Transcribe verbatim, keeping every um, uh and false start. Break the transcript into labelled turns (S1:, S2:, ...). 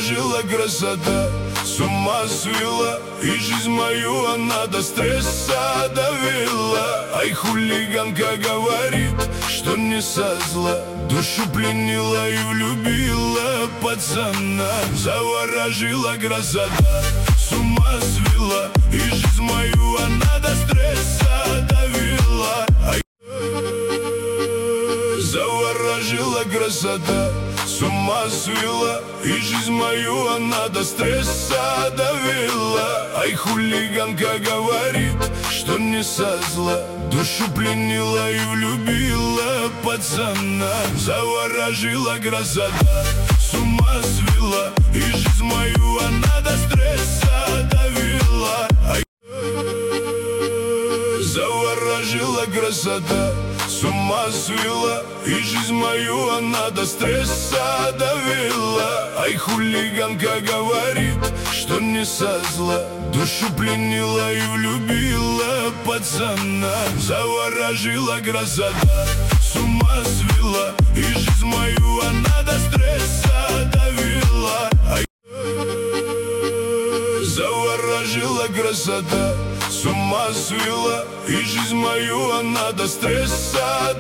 S1: Заворожила красота, с ума свела, и жизнь мою она до стресса довела. Ай, хулиганка говорит, что не со зла, душу пленила и влюбила пацана. Заворожила красота, с ума свела, и жизнь мою она до стресса довела. Ай, заворожила красота, с ума свела, и жизнь мою она до стресса довела. Ай, хулиганка говорит, что не со зла, душу пленила и влюбила пацана. Заворожила красота, с ума свела, и жизнь мою она до стресса довела. Ай, заворожила красота, с ума свела, и жизнь мою она до стресса довела. Ай, хулиганка говорит, что не со зла, душу пленила и влюбила пацана. Заворожила красота, с ума свела, и жизнь мою она до стресса довела. Ай, заворожила красота, с ума свела, и жизнь мою она до стресса